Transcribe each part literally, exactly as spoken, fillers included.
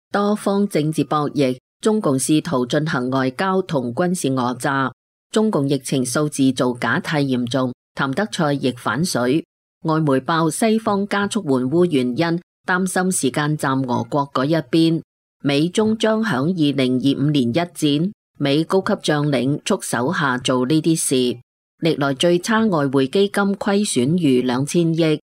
多方政治博弈，中共試圖進行外交同軍事訛詐。中共疫情數字造假太嚴重，譚德塞亦反水。外媒報西方加速援烏原因，擔心時間站俄國嗰一邊。美中將響二零二五年一戰，美高級將領促手下做呢啲事。歷來最差外匯基金虧損逾兩千億。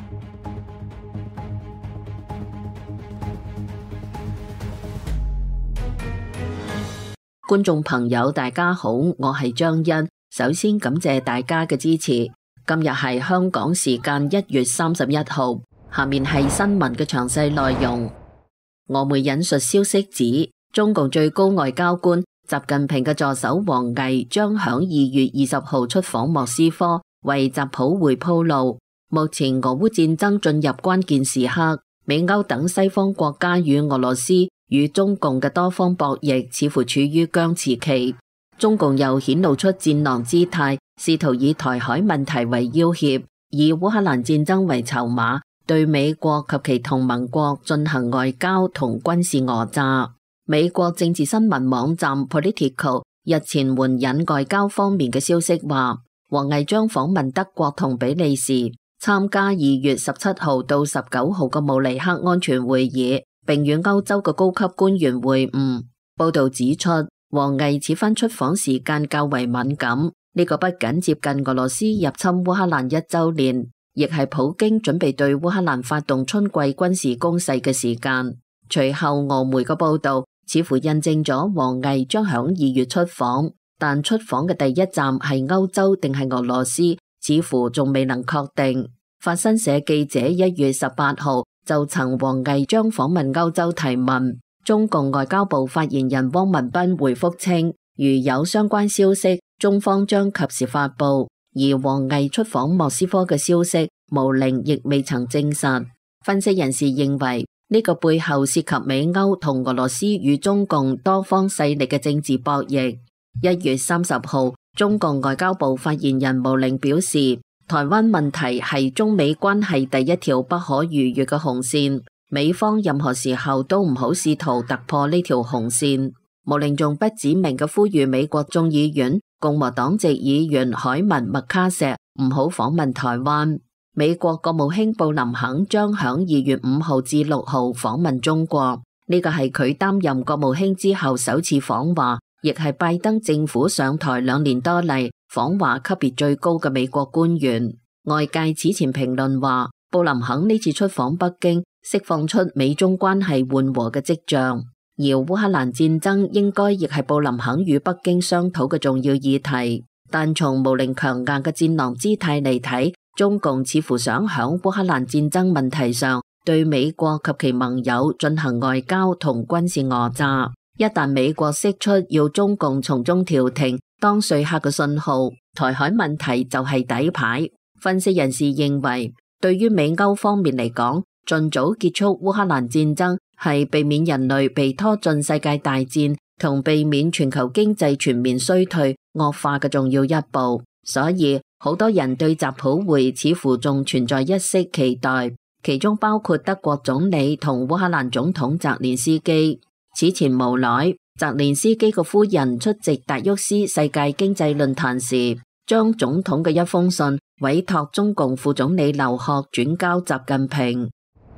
觀眾朋友大家好，我係張欣，首先感謝大家嘅支持。今日係香港時間一月三十一號，下面係新聞嘅詳細內容。俄媒引述消息指，中共最高外交官習近平嘅助手王毅將響二月二十號出訪莫斯科，為習普會鋪路。目前俄烏戰爭進入關鍵時刻，美歐等西方國家與俄羅斯與中共嘅多方博弈似乎處於僵持期，中共又顯露出戰狼姿態，試圖以台海問題為要挾，以烏克蘭戰爭為籌碼，對美國及其同盟國進行外交同軍事訛詐。美國政治新聞網站 Politico 日前援引外交方面嘅消息話，王毅將訪問德國同比利時，參加二月十七號到十九號嘅慕尼黑安全會議，並與歐洲嘅高級官員會晤。報道指出，王毅此番出訪時間較為敏感，呢、這個不僅接近俄羅斯入侵烏克蘭一周年，亦係普京準備對烏克蘭發動春季軍事攻勢嘅時間。隨後俄媒嘅報道似乎印證咗王毅將響二月出訪，但出訪嘅第一站係歐洲定係俄羅斯，似乎仲未能確定。法新社記者一月十八號就曾王毅將訪問歐洲提問，中共外交部發言人汪文斌回覆稱，如有相關消息，中方將及時發布。而王毅出訪莫斯科嘅消息，毛寧亦未曾證實。分析人士認為，呢、這個背後涉及美歐同俄羅斯與中共多方勢力嘅政治博弈。一月三十號，中共外交部發言人毛寧表示，台灣問題係中美關係第一條不可逾越嘅紅線，美方任何時候都唔好試圖突破呢條紅線。毛寧仲不指名嘅呼籲美國眾議院共和黨籍議員凱文麥卡錫唔好訪問台灣。美國國務卿布林肯將響二月五號至六號訪問中國，呢個係佢擔任國務卿之後首次訪華，亦係拜登政府上台兩年多嚟訪華級別最高嘅美國官員。外界此前評論話，布林肯呢次出訪北京，釋放出美中關係緩和嘅跡象。而烏克蘭戰爭應該亦係布林肯與北京商討嘅重要議題。但從毛寧強硬嘅戰狼姿態嚟睇，中共似乎想響烏克蘭戰爭問題上對美國及其盟友進行外交同軍事訛詐。一旦美國釋出要中共從中調停當說客嘅信號，台海問題就係底牌。分析人士認為，對於美歐方面嚟講，盡早結束烏克蘭戰爭係避免人類被拖進世界大戰同避免全球經濟全面衰退惡化嘅重要一步。所以好多人對習普會似乎仲存在一絲期待，其中包括德國總理同烏克蘭總統澤連斯基。此前無奈，澤連斯基嘅夫人出席達沃斯世界經濟論壇時，將總統嘅一封信委託中共副總理劉鶴轉交習近平。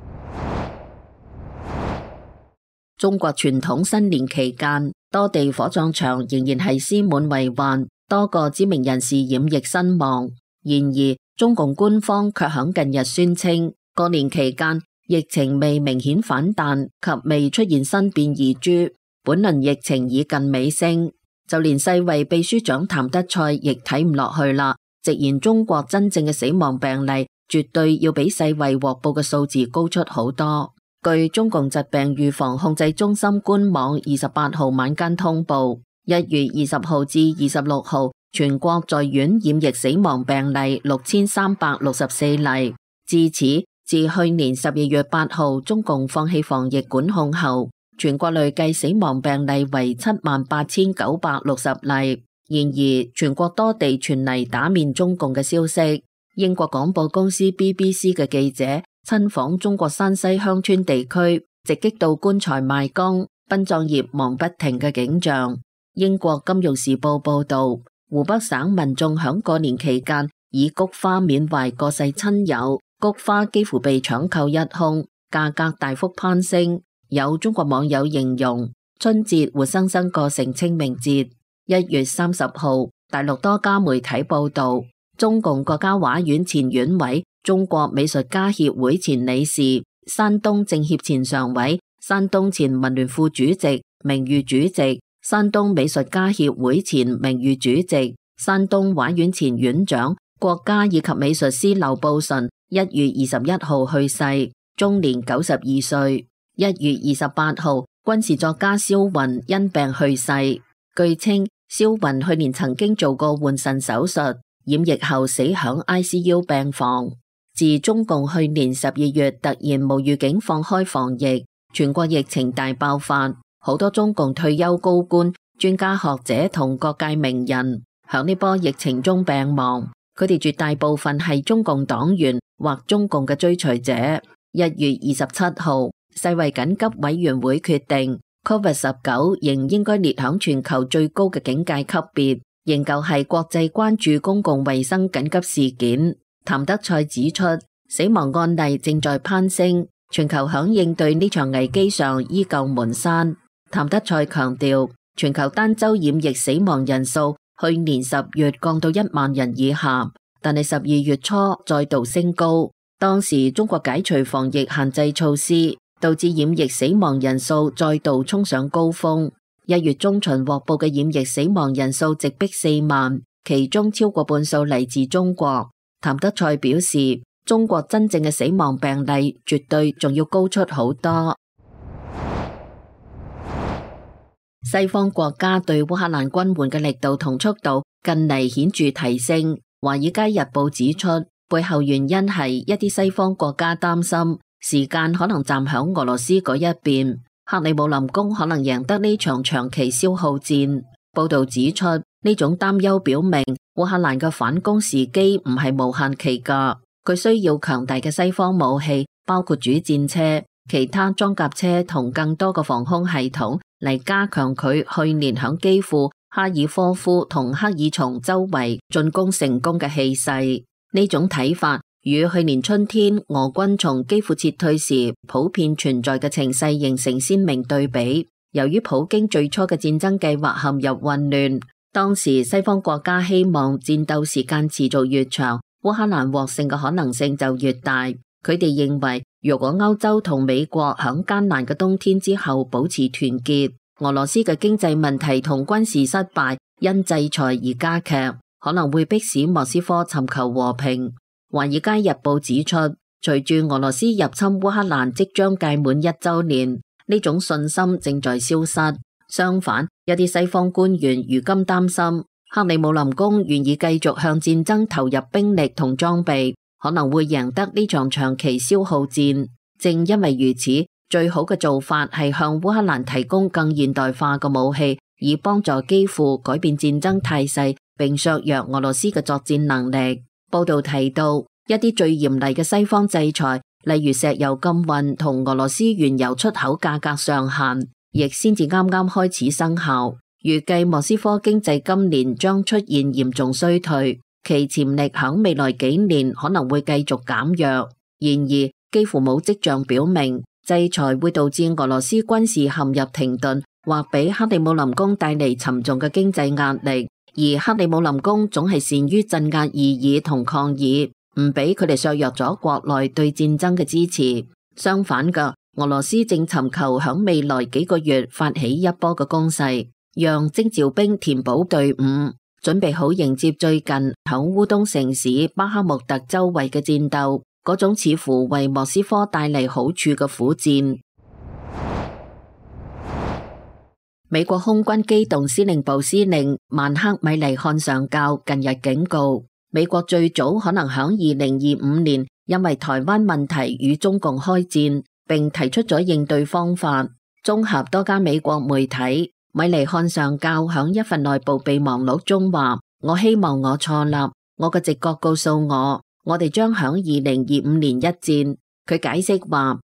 中國傳統新年期間，多地火葬場仍然係屍滿為患，多個知名人士染疫身亡。然而，中共官方卻響近日宣稱，過年期間疫情未明顯反彈及未出現新變異株，本輪疫情已近尾聲。就連世衛秘書長譚德塞亦睇唔落去啦，直言中國真正嘅死亡病例絕對要比世衛獲報嘅數字高出好多。據中共疾病預防控制中心官網二十八號晚間通報，一月二十號至二十六號全國在院染疫死亡病例六千三百六十四例。至此，自去年十二月八號中共放棄防疫管控後，全國累計死亡病例為七萬八千九百六十例。然而，全國多地傳嚟打面中共嘅消息。英國廣播公司 B B C 嘅記者親訪中國山西鄉村地區， 直擊到棺材賣光、殯葬業忙不停嘅景象。英國金融時報報道，湖北省民眾響過年期間以菊花緬懷過世親友，菊花幾乎被搶購一空，價格大幅攀升。有中國網友形容春節活生生過成清明節。一月三十號，大陸多家媒體報道，中共國家畫院前院委、中國美術家協會前理事、山東政協前常委、山東前文聯副主席、名譽主席、山東美術家協會前名譽主席、山東畫院前院長、國家以及美術師劉步純一月二十一號去世，終年九十二歲。一月二十八號，軍事作家蕭雲因病去世。據稱，蕭雲去年曾經做過換腎手術，染疫後死響 I C U 病房。自中共去年十二月突然無預警放開防疫，全國疫情大爆發，好多中共退休高官、專家學者同各界名人響呢波疫情中病亡。佢哋絕大部分係中共黨員或中共嘅追隨者。一月二十七號，世衛緊急委員會決定 Covid 十九 仍應該列響全球最高嘅警戒級別，仍舊係國際關注公共衛生緊急事件。譚德塞指出，死亡案例正在攀升，全球響應對呢場危機上依舊門閂。譚德塞強調，全球單周染疫死亡人數去年十月降到一萬人以下，但係十二月初再度升高。當時中國解除防疫限制措施，導致染疫死亡人數再度衝上高峰。一月中旬獲報嘅染疫死亡人數直逼四萬，其中超過半數嚟自中國。譚德塞表示，中國真正嘅死亡病例絕對仲要高出好多。西方國家對烏克蘭軍援嘅力度同速度近嚟顯著提升。華爾街日報指出，背後原因係一啲西方國家擔心時間可能站響俄羅斯嗰一邊，克里姆林宮可能贏得呢場長期消耗戰。報道指出，呢種擔憂表明烏克蘭嘅反攻時機唔係無限期㗎，佢需要強大嘅西方武器，包括主戰車、其他裝甲車同更多嘅防空系統嚟加強佢去年響基輔、哈爾科夫同克爾松周圍進攻成功嘅氣勢。呢種睇法與去年春天俄軍從基輔撤退時普遍存在嘅情勢形成鮮明對比。由於普京最初嘅戰爭計劃陷入混亂，當時西方國家希望戰鬥時間持續越長，烏克蘭獲勝嘅可能性就越大。佢哋認為，如果歐洲同美國響艱難嘅冬天之後保持團結，俄羅斯嘅經濟問題同軍事失敗因制裁而加劇，可能會迫使莫斯科尋求和平。華爾街日報指出，隨住俄羅斯入侵烏克蘭即將屆滿一週年，呢種信心正在消失。相反，一啲西方官員如今擔心克里姆林宮願意繼續向戰爭投入兵力同裝備，可能會贏得呢場長期消耗戰。正因為如此，最好嘅做法係向烏克蘭提供更現代化嘅武器，以幫助基輔改變戰爭態勢，並削弱俄羅斯嘅作戰能力。報道提到，一啲最嚴厲嘅西方制裁，例如石油禁運同俄羅斯原油出口價格上限，亦先至啱啱開始生效。預計莫斯科經濟今年將出現嚴重衰退，其潛力響未來幾年可能會繼續減弱。然而，幾乎冇跡象表明制裁會導致俄羅斯軍事陷入停頓，或俾克里姆林宮帶嚟沉重嘅經濟壓力。而克里姆林宮總係善於鎮壓異議同抗議，唔俾佢哋削弱咗國內對戰爭嘅支持。相反嘅，俄羅斯正尋求響未來幾個月發起一波嘅攻勢，讓徵召兵填補隊伍，準備好迎接最近響烏東城市巴克穆特周圍嘅戰鬥，嗰種似乎為莫斯科帶嚟好處嘅苦戰。美國空軍機動司令部司令曼克米尼漢上校近日警告，美國最早可能響二零二五年因為台灣問題與中共開戰，並提出咗應對方法。綜合多家美國媒體，米尼漢上校響一份內部備忘錄中話：我希望我錯啦，我嘅直覺告訴我，我哋將響二零二五年一戰。佢解釋話，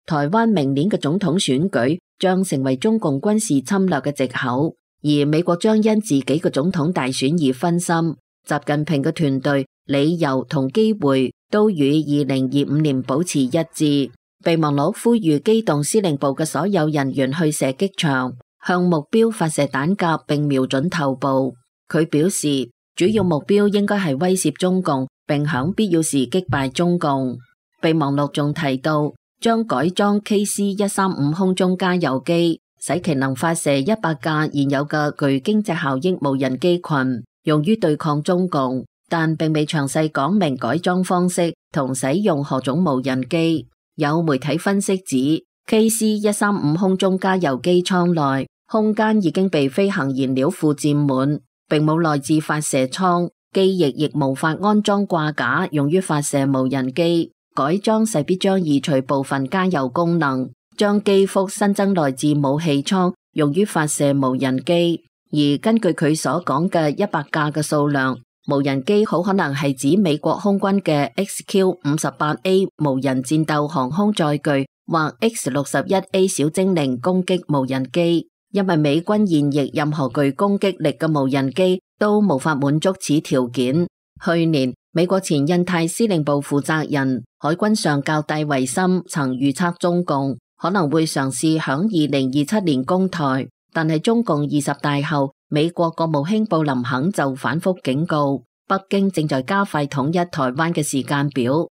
台灣明年嘅總統選舉將成為中共軍事侵略嘅藉口，而美國將因自己嘅總統大選而分心。習近平嘅團隊理由同機會都與二零二五年保持一致。備忘錄呼籲機動司令部嘅所有人員去射擊場，向目標發射彈夾並瞄準頭部。佢表示，主要目標應該係威懾中共，並響必要時擊敗中共。備忘錄仲提到，將改裝 K C 一三五空中加油機，使其能發射一百架現有嘅具經濟效益無人機群，用於對抗中共，但並未詳細講明改裝方式同使用何種無人機。有媒體分析指 ，K C 一三五空中加油機艙內空間已經被飛行燃料庫佔滿，並冇內置發射艙，機翼亦無法安裝掛架用於發射無人機。改裝勢必將移除部分加油功能，將機腹新增內置武器艙用於發射無人機。而根據佢所講嘅一百架嘅數量，無人機好可能係指美國空軍嘅 X Q 五十八 A 無人戰鬥航空載具或 X 六十一 A 小精靈攻擊無人機，因為美軍現役任何具攻擊力嘅無人機都無法滿足此條件。去年，美國前印太司令部負責人海軍上校戴維森曾預測中共可能會嘗試響二零二七年攻台，但係中共二十大後，美國國務卿布林肯就反覆警告，北京正在加快統一台灣嘅時間表。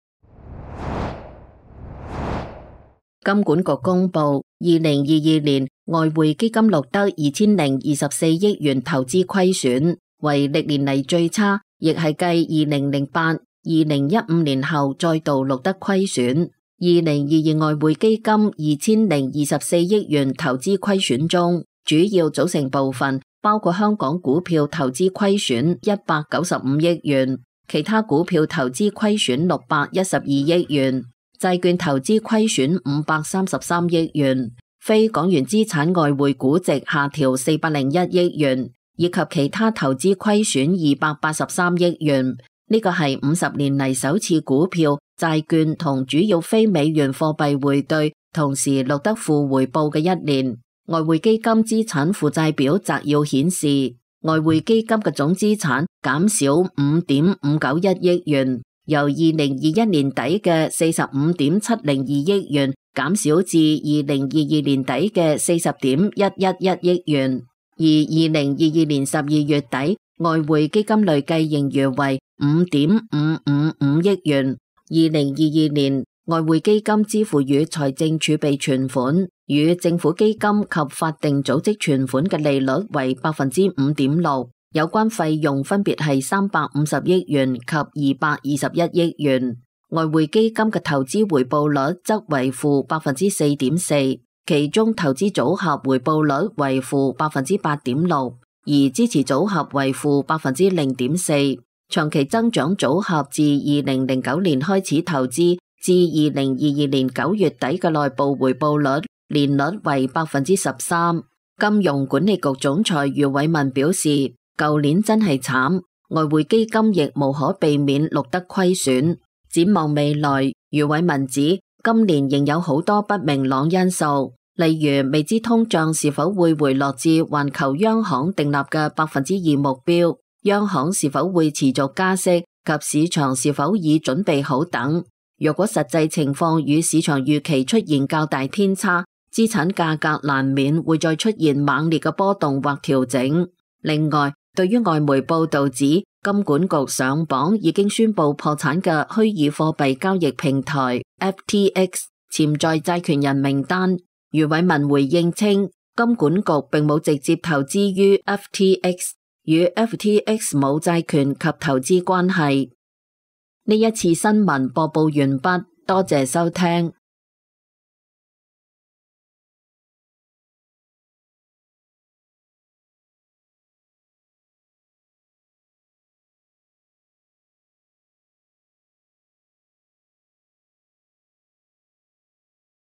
金管局公布，二零二二年外匯基金錄得二千零二十四億元投資虧損，為歷年嚟最差，亦係繼二零零八、二零一五年後再度錄得虧損。二零二二外匯基金二千零二十四億元投資虧損中，主要組成部分包括香港股票投資虧損一百九十五億元，其他股票投資虧損六百一十二億元，債券投資虧損五百三十三億元，非港元資產外匯估值下調四百零一億元，以及其他投資虧損二百八十三億元。呢個係五十年嚟首次股票、債券同主要非美元貨幣匯兌同時錄得負回報嘅一年。外匯基金資產負債表摘要顯示，外匯基金嘅總資產減少五點五九一億元，由二零二一年底嘅四十五點七零二億元減少至二零二二年底嘅四十點一一一億元。而二零二二年十二月底，外匯基金累計盈餘為五點五五五億元。二零二二年外匯基金支付與財政儲備存款、與政府基金及法定組織存款嘅利率為百分之五點六，有關費用分別係三百五十億元及二百二十一億元。外匯基金嘅投資回報率則為負百分之四點四。其中投資組合回報率為負百分之八點六，而支持組合為負百分之零點四。長期增長組合自二零零九年開始投資至二零二二年九月底嘅內部回報率年率為百分之十三。金融管理局總裁余偉文表示，舊年真係慘，外匯基金亦無可避免錄得虧損。展望未來，余偉文指，今年仍有好多不明朗因素，例如未知通脹是否會回落至環球央行訂立嘅百分之二目標，央行是否會持續加息及市場是否已準備好等。若果實際情況與市場預期出現較大偏差，資產價格難免會再出現猛烈嘅波動或調整。另外，對於外媒報道指金管局上榜已經宣布破產嘅虛擬貨幣交易平台 F T X 潛在債權人名單，余偉文回應稱，金管局並冇直接投資於 F T X， 與 F T X 冇債權及投資關係。呢一次新聞播報完畢，多謝收聽。